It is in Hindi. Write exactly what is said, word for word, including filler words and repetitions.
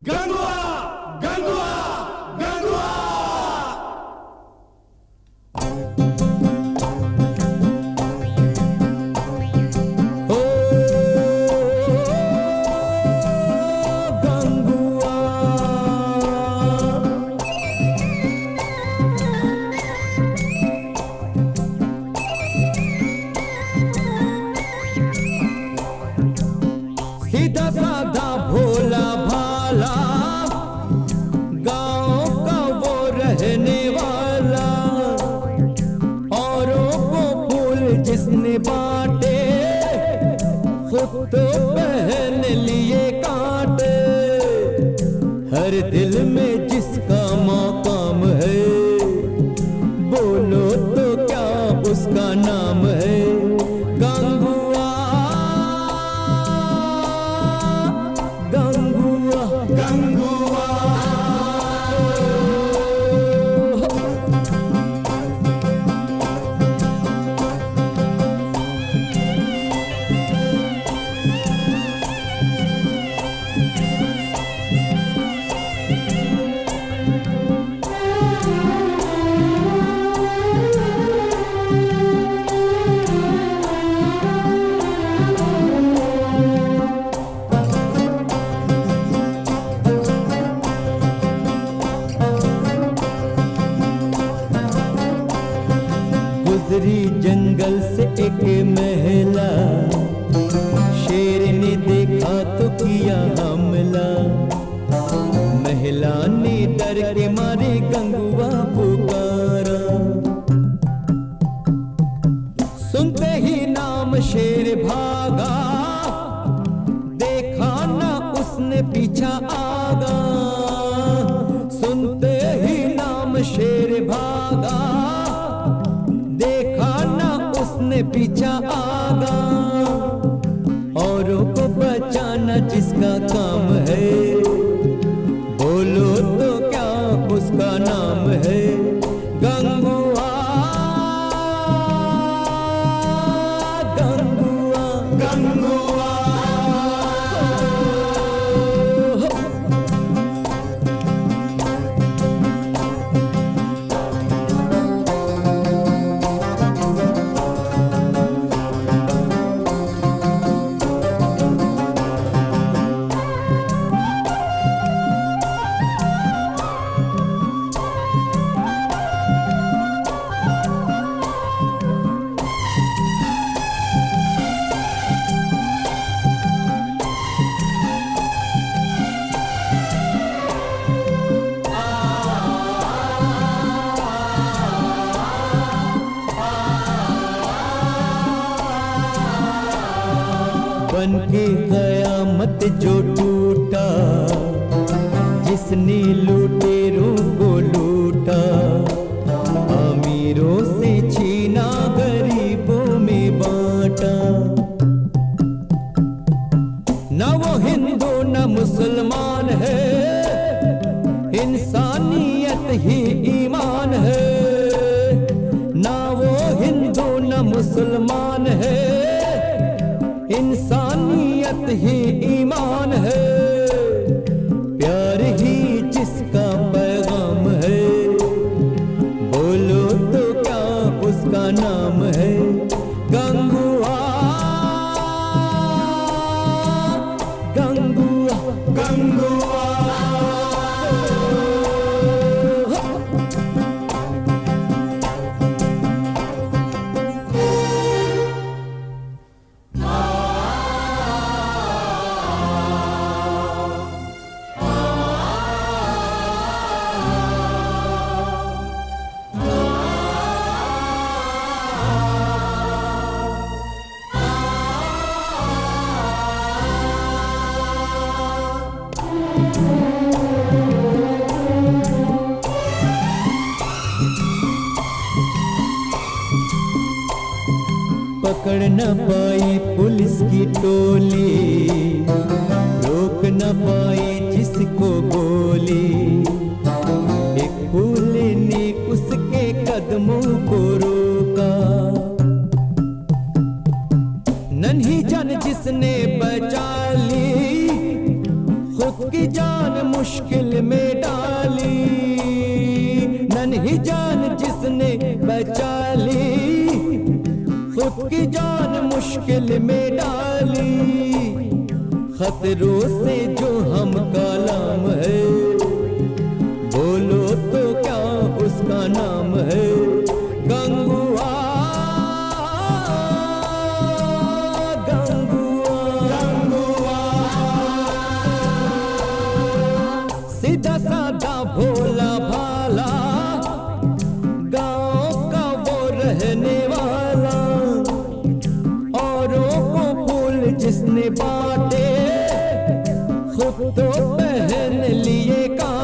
गंगुआ गंगुआ गंगुआ। ओ गंगुआ, सीधा साधा भोला भाला गांव का वो रहने वाला, औरों को फूल जिसने बांटे खुद तो पहन लिए कांटे। हर दिल में जिसका मकाम है बोलो तो क्या उसका नाम है। गंगुआ गंगुआ गंगुआ गुजरी जंगल से एक महिला, शेर ने देखा तो किया हमला। महिला ने डर के मारे गंगुआ पुकारा, सुनते ही नाम शेर भागा, देखा ना उसने पीछा आगा। सुनते ही नाम शेर भागा, देखा ना उसने पीछा आगा। औरों को बचाना जिसका काम है बोलो तो क्या उसका नाम है। गंगुआ गंगुआ गंगुआ बन के कयामत जो टूटा, जिसने लुटेरों को लूटा, अमीरों से छीना गरीबों में बांटा। न वो हिंदू न मुसलमान है, इंसानियत ही ईमान है। न वो हिंदू न मुसलमान है, इंसानियत ही ईमान है। प्यार ही जिसका पैगाम है बोलो तो क्या उसका नाम है। गंगुआ गंगुआ गंगुआ पकड़ न पाई पुलिस की टोली, रोक न पाई जिसको गोली। एक फूल ने उसके कदमों को रोका, नन्ही जान जिसने बचा ली, खुद की जान मुश्किल मुश्किल में डाली, नन्ही जान जिसने बचा ली, खुद की जान मुश्किल में डाली। खतरों से जो हम कलाम है, बोलो तो क्या उसका नाम है? गंगुआ, गंगुआ, गंगुआ, सीधा साधा भोला भाला, गांव का वो रहने वाला, औरों को फूल जिसने बांटे, खुद तो पहन लिए का